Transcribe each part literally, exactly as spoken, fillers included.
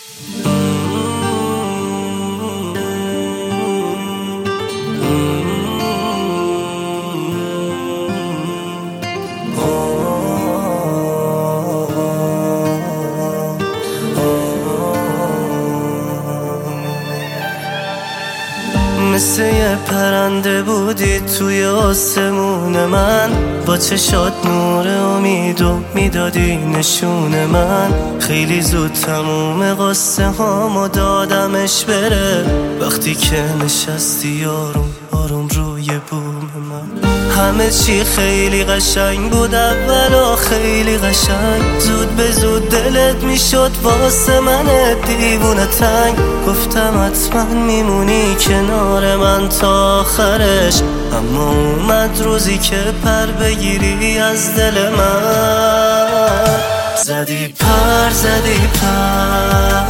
مثل یه پرنده بودی توی آسمون من، با چشات نور امید و میدادی نشون من. خیلی زود تموم قصه هامو دادمش بره، وقتی که نشستی آروم آروم روی بوم من. همه چی خیلی قشنگ بود اولا، خیلی قشنگ. زود به زود دلت میشد واسه من دیوونه تنگ. گفتم حتما میمونی کنار من تا آخرش، اما اومد روزی که پر بگیری از دل من. زدی پر زدی پر،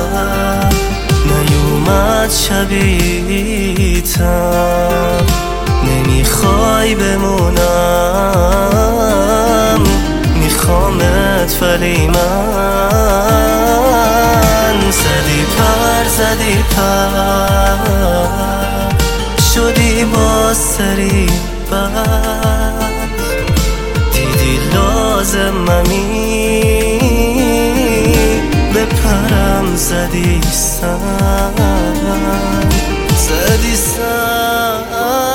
نیومد شبیه‌تم. نمیخوای بمونم، میخوامت ولی من. زدی پر زدی پر، شدی با سری بر. دیدی لازممی بپرم، زدی سر زدی سر.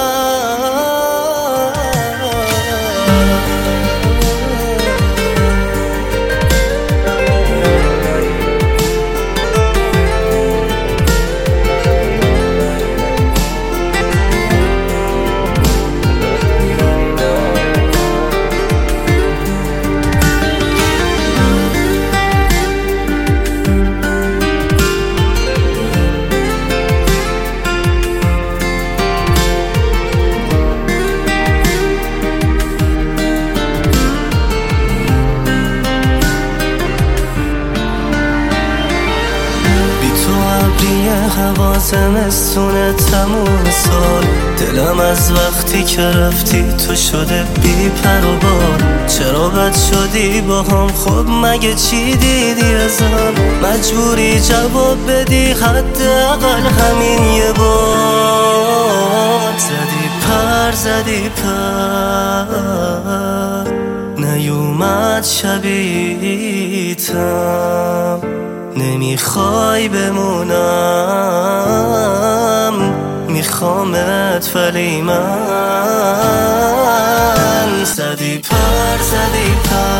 هوا زمستونه تموم سال، دلم از وقتی که رفتی تو شده بی پر و بال. چرا بد شدی با هم؟ خب مگه چی دیدی ازم؟ مجبوری جواب بدی حداقل همین یه بار. زدی پر زدی پر، نیومد شبیه‌تم. نمیخوای بمونم، میخوامت ولی من. زدی پر زدی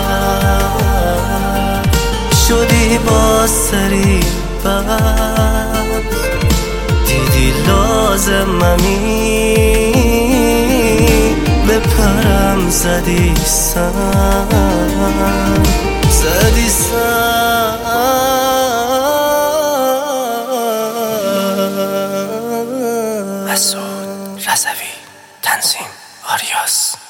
پر، شدی با سری بر. دیدی لازممی بپرم، زدی سر زدی سر. مسعود رضوی، تنظیم آریاس.